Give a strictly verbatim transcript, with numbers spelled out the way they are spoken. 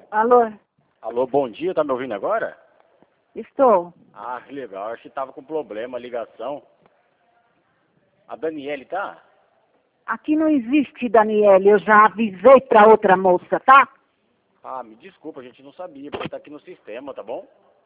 Alô? Alô, bom dia, tá me ouvindo agora? Estou. Ah, que legal, acho que tava com problema a ligação. A Daniele tá? Aqui não existe, Daniele. Eu já avisei pra outra moça, tá? Ah, me desculpa, a gente não sabia, porque tá aqui no sistema, tá bom?